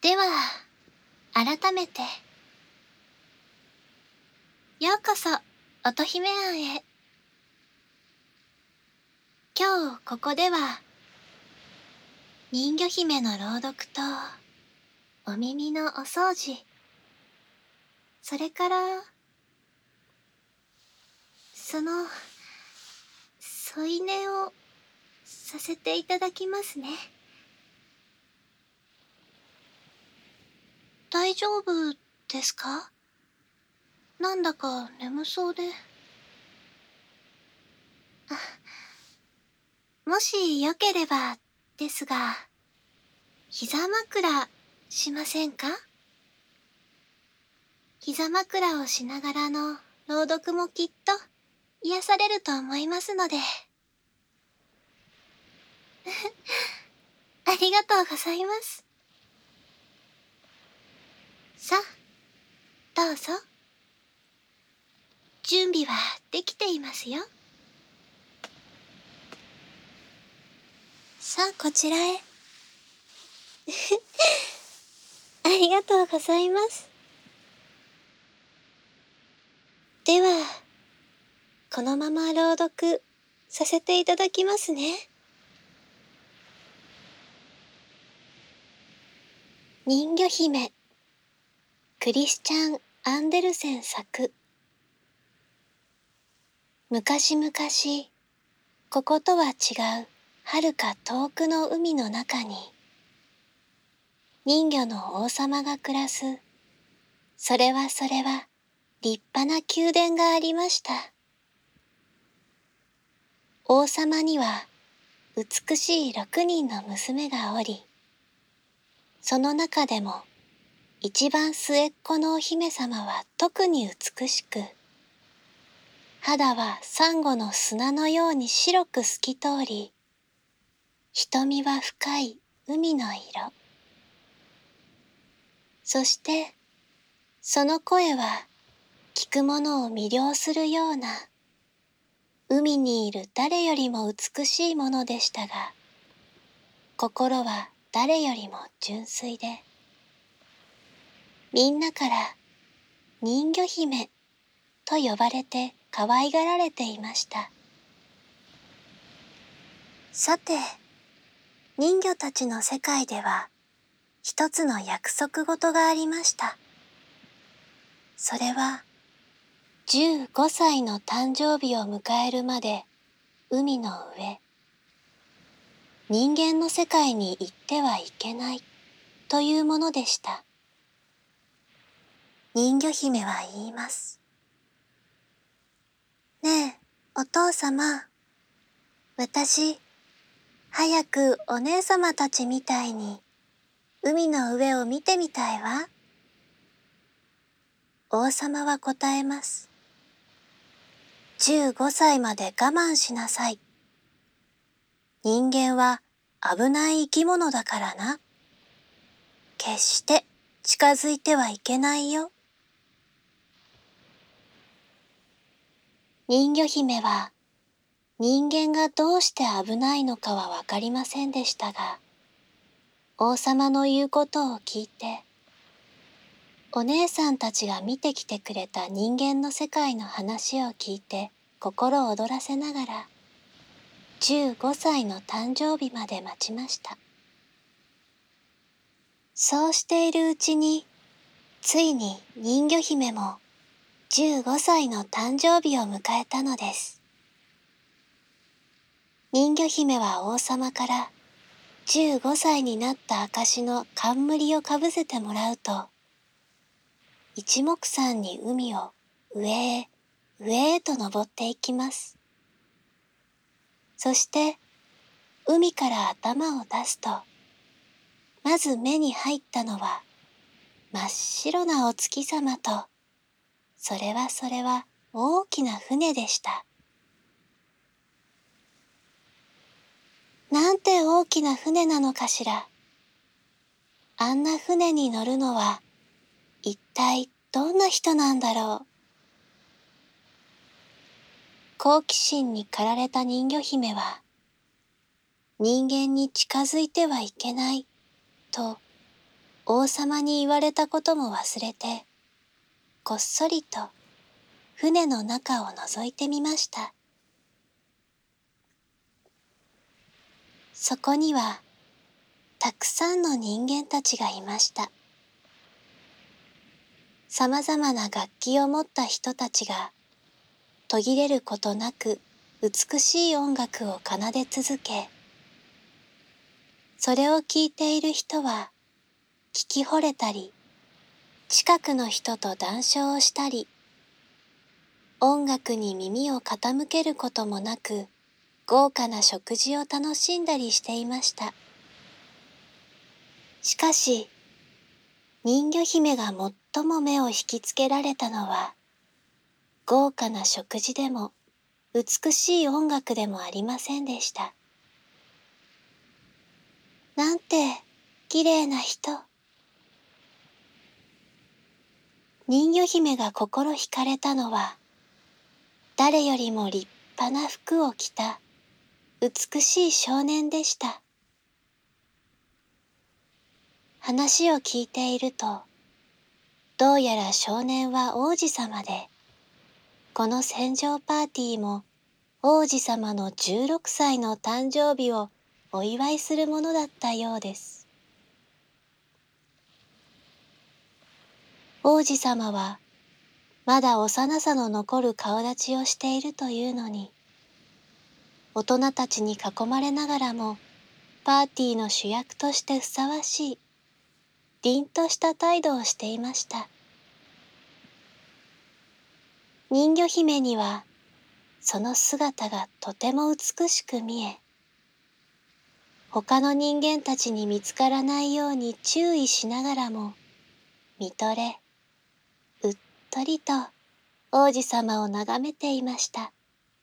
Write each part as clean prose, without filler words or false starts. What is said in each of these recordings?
では、改めて、ようこそ、乙姫庵へ。今日ここでは、人魚姫の朗読と、お耳のお掃除、それから、添い寝をさせていただきますね。大丈夫ですか？なんだか眠そうで。もしよければですが、膝枕しませんか？膝枕をしながらの朗読もきっと癒されると思いますので。ありがとうございます。さあ、どうぞ。準備はできていますよ。さあ、こちらへ。ありがとうございます。では、このまま朗読させていただきますね。人魚姫、クリスチャン・アンデルセン作。昔々、こことは違う遥か遠くの海の中に、人魚の王様が暮らす、それは立派な宮殿がありました。王様には美しい6人の娘がおり、その中でも一番末っ子のお姫様は特に美しく、肌はサンゴの砂のように白く透き通り、瞳は深い海の色。そして、その声は聞く者を魅了するような、海にいる誰よりも美しいものでしたが、心は誰よりも純粋で、みんなから人魚姫と呼ばれて可愛がられていました。さて、人魚たちの世界では一つの約束事がありました。それは15歳の誕生日を迎えるまで海の上、人間の世界に行ってはいけないというものでした。人魚姫は言います。ねえ、お父様、私、早くお姉様たちみたいに海の上を見てみたいわ。王様は答えます。15歳まで我慢しなさい。人間は危ない生き物だからな。決して近づいてはいけないよ。人魚姫は人間がどうして危ないのかはわかりませんでしたが、王様の言うことを聞いて、お姉さんたちが見てきてくれた人間の世界の話を聞いて心躍らせながら、15歳の誕生日まで待ちました。そうしているうちに、ついに人魚姫も15歳の誕生日を迎えたのです。人魚姫は王様から15歳になった証の冠をかぶせてもらうと、一目散に海を上へ上へと登っていきます。そして海から頭を出すと、まず目に入ったのは真っ白なお月様と、それは大きな船でした。なんて大きな船なのかしら。あんな船に乗るのは一体どんな人なんだろう。好奇心に駆られた人魚姫は、人間に近づいてはいけないと王様に言われたことも忘れて、こっそりと船の中を覗いてみました。そこにはたくさんの人間たちがいました。さまざまな楽器を持った人たちが途切れることなく美しい音楽を奏で続け、それを聴いている人は聞き惚れたり、近くの人と談笑をしたり、音楽に耳を傾けることもなく、豪華な食事を楽しんだりしていました。しかし、人魚姫が最も目を引きつけられたのは、豪華な食事でも美しい音楽でもありませんでした。なんて綺麗な人。人魚姫が心惹かれたのは、誰よりも立派な服を着た美しい少年でした。話を聞いていると、どうやら少年は王子様で、この船上パーティーも王子様の16歳の誕生日をお祝いするものだったようです。王子様はまだ幼さの残る顔立ちをしているというのに、大人たちに囲まれながらもパーティーの主役としてふさわしい、凛とした態度をしていました。人魚姫にはその姿がとても美しく見え、他の人間たちに見つからないように注意しながらも、見とれ、うっとりと王子様を眺めていました。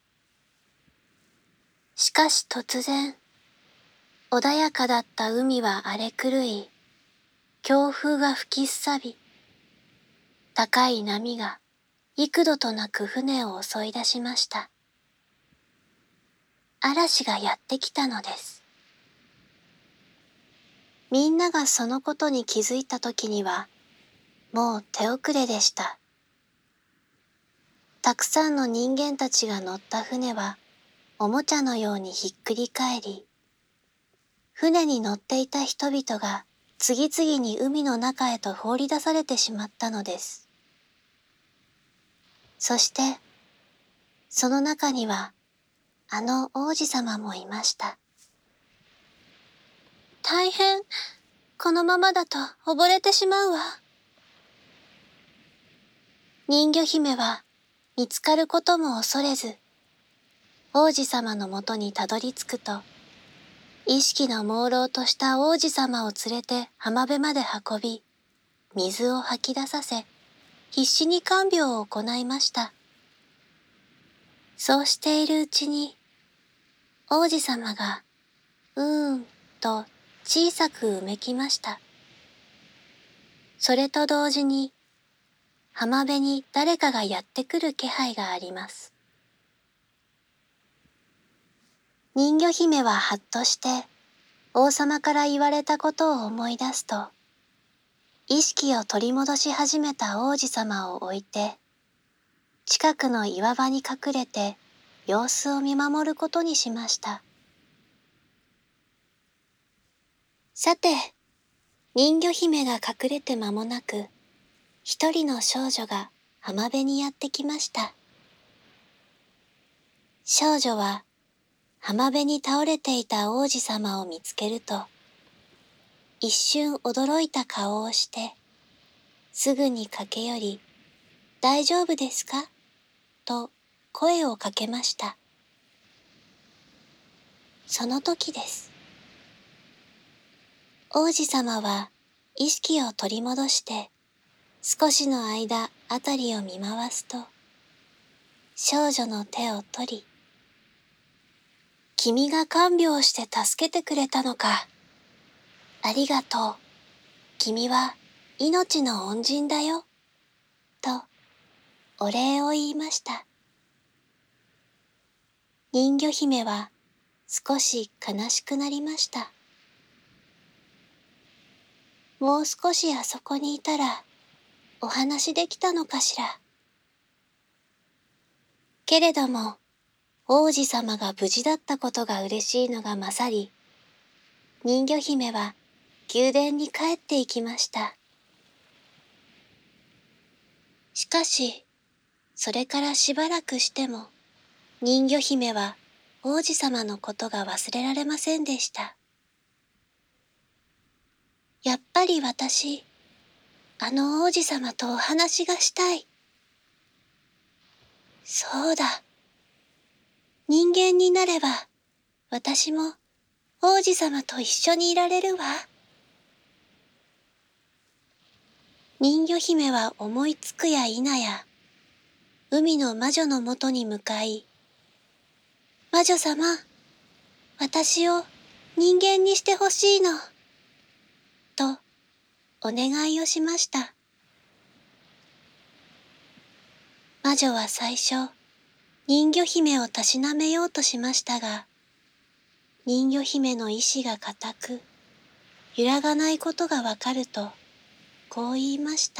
しかし突然、穏やかだった海は荒れ狂い、強風が吹きすさび、高い波が幾度となく船を襲い出しました。嵐がやってきたのです。みんながそのことに気づいたときには、もう手遅れでした。たくさんの人間たちが乗った船は、おもちゃのようにひっくり返り、船に乗っていた人々が次々に海の中へと放り出されてしまったのです。そして、その中には、あの王子様もいました。大変、このままだと溺れてしまうわ。人魚姫は見つかることも恐れず、王子様のもとにたどり着くと、意識の朦朧とした王子様を連れて浜辺まで運び、水を吐き出させ、必死に看病を行いました。そうしているうちに、王子様が、と小さくうめきました。それと同時に、浜辺に誰かがやってくる気配があります。人魚姫ははっとして、王様から言われたことを思い出すと、意識を取り戻し始めた王子様を置いて、近くの岩場に隠れて様子を見守ることにしました。さて、人魚姫が隠れて間もなく、一人の少女が浜辺にやってきました。少女は浜辺に倒れていた王子様を見つけると、一瞬驚いた顔をして、すぐに駆け寄り、大丈夫ですかと声をかけました。その時です。王子様は意識を取り戻して、少しの間あたりを見回すと、少女の手を取り、君が看病して助けてくれたのか。ありがとう。君は命の恩人だよ。と、お礼を言いました。人魚姫は少し悲しくなりました。 もう少しあそこにいたらお話できたのかしら。けれども、王子様が無事だったことが嬉しいのが勝り、人魚姫は宮殿に帰っていきました。しかし、それからしばらくしても、人魚姫は王子様のことが忘れられませんでした。やっぱり私、あの王子様とお話がしたい。そうだ。人間になれば、私も王子様と一緒にいられるわ。人魚姫は思いつくや否や、海の魔女のもとに向かい、魔女様、私を人間にしてほしいの、とお願いをしました。魔女は最初、人魚姫をたしなめようとしましたが、人魚姫の意志が固く、揺らがないことがわかると、こう言いました。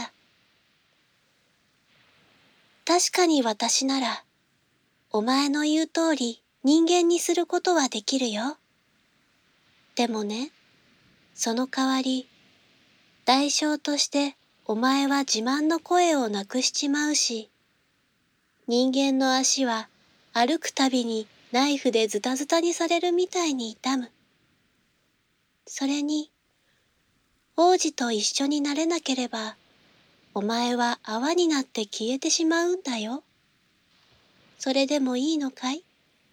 確かに私なら、お前の言う通り人間にすることはできるよ。でもね、その代わり、代償としてお前は自慢の声をなくしちまうし、人間の足は歩くたびにナイフでズタズタにされるみたいに痛む。それに、王子と一緒になれなければ、お前は泡になって消えてしまうんだよ。それでもいいのかい？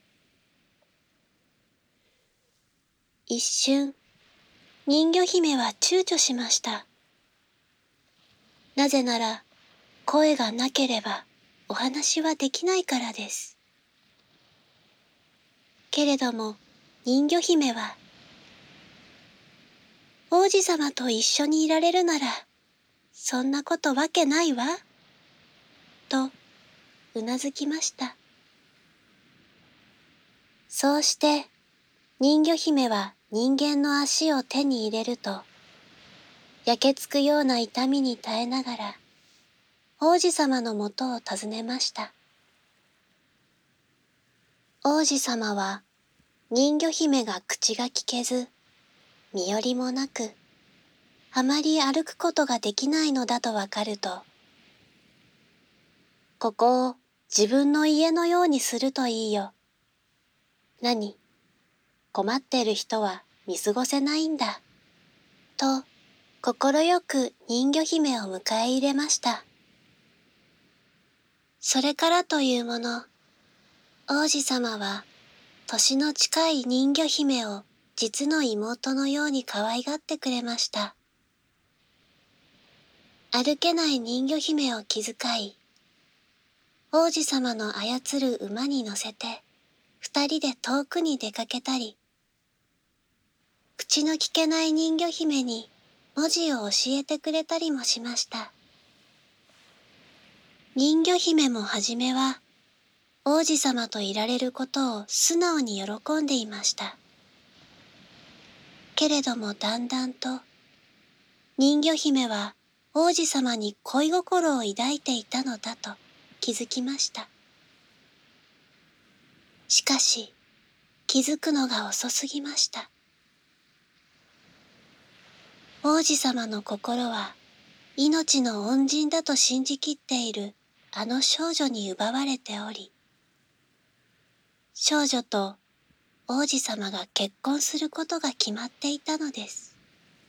一瞬、人魚姫は躊躇しました。なぜなら、声がなければお話はできないからです。けれども、人魚姫は、王子様と一緒にいられるなら、そんなことわけないわ、とうなずきました。そうして、人魚姫は人間の足を手に入れると、焼けつくような痛みに耐えながら、王子様のもとを訪ねました。王子様は、人魚姫が口が聞けず、身寄りもなく、あまり歩くことができないのだとわかると、ここを自分の家のようにするといいよ。何？困ってる人は見過ごせないんだ。と、心よく人魚姫を迎え入れました。それからというもの、王子様は、年の近い人魚姫を実の妹のように可愛がってくれました。歩けない人魚姫を気遣い、王子様の操る馬に乗せて、二人で遠くに出かけたり、口の聞けない人魚姫に文字を教えてくれたりもしました。人魚姫もはじめは、王子様といられることを素直に喜んでいました。けれどもだんだんと、人魚姫は王子様に恋心を抱いていたのだと気づきました。しかし、気づくのが遅すぎました。王子様の心は、命の恩人だと信じきっているあの少女に奪われており、少女と王子様が結婚することが決まっていたのです。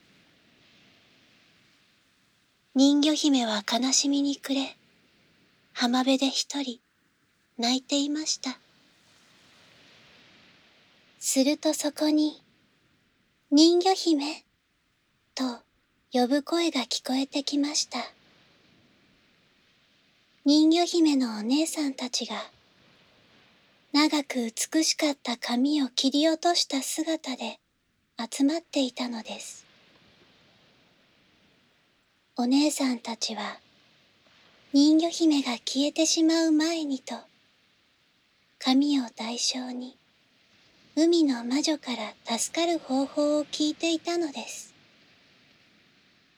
人魚姫は悲しみに暮れ、浜辺で一人泣いていました。するとそこに、人魚姫と呼ぶ声が聞こえてきました。人魚姫のお姉さんたちが、長く美しかった髪を切り落とした姿で集まっていたのです。お姉さんたちは、人魚姫が消えてしまう前にと、髪を代償に、海の魔女から助かる方法を聞いていたのです。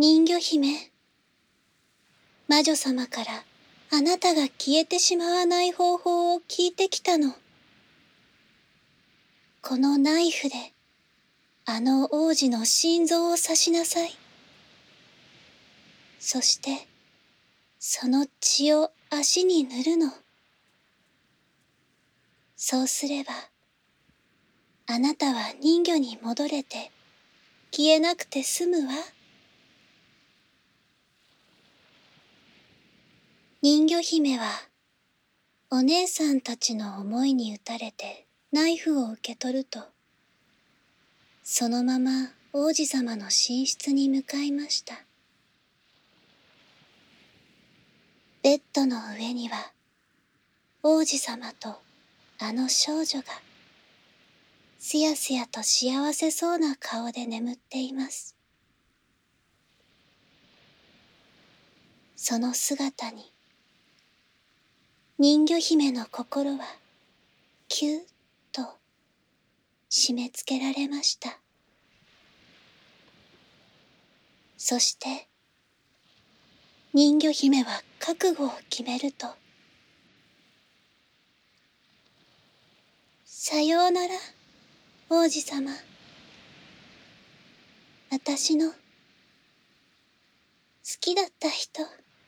人魚姫、魔女様からあなたが消えてしまわない方法を聞いてきたの。このナイフであの王子の心臓を刺しなさい。そしてその血を足に塗るの。そうすればあなたは人魚に戻れて消えなくて済むわ。人魚姫はお姉さんたちの思いに打たれてナイフを受け取ると、そのまま王子様の寝室に向かいました。ベッドの上には王子様とあの少女がすやすやと幸せそうな顔で眠っています。その姿に人魚姫の心はキューッと締め付けられました。そして人魚姫は覚悟を決めると、さようなら王子様、私の好きだった人。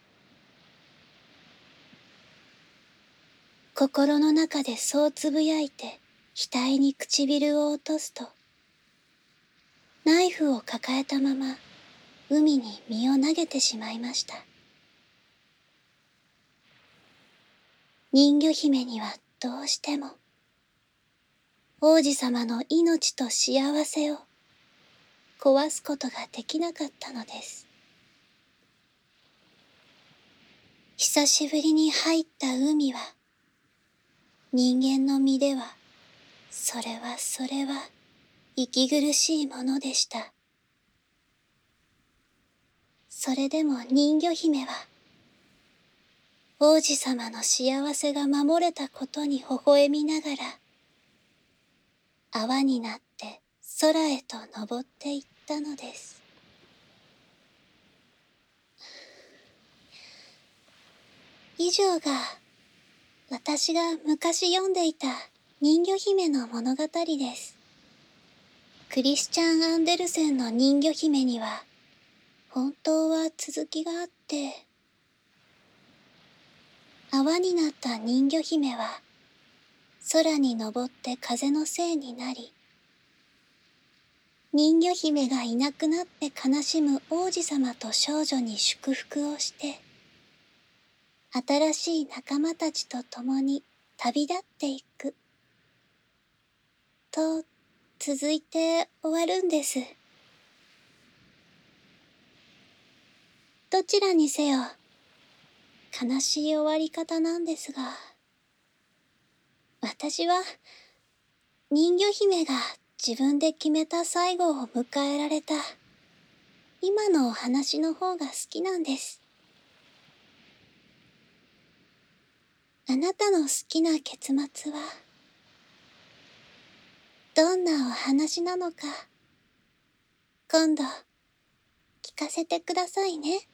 心の中でそうつぶやいて額に唇を落とすと、ナイフを抱えたまま海に身を投げてしまいました。人魚姫にはどうしても王子様の命と幸せを壊すことができなかったのです。久しぶりに入った海は、人間の身ではそれは息苦しいものでした。それでも人魚姫は王子様の幸せが守れたことに微笑みながら、泡になって空へと登っていったのです。以上が私が昔読んでいた人魚姫の物語です。クリスチャン・アンデルセンの人魚姫には本当は続きがあって、泡になった人魚姫は空に登って風のせいになり、人魚姫がいなくなって悲しむ王子様と少女に祝福をして、新しい仲間たちと共に旅立っていく。と続いて終わるんです。どちらにせよ悲しい終わり方なんですが、私は人魚姫が自分で決めた最後を迎えられた今のお話の方が好きなんです。あなたの好きな結末はどんなお話なのか、今度聞かせてくださいね。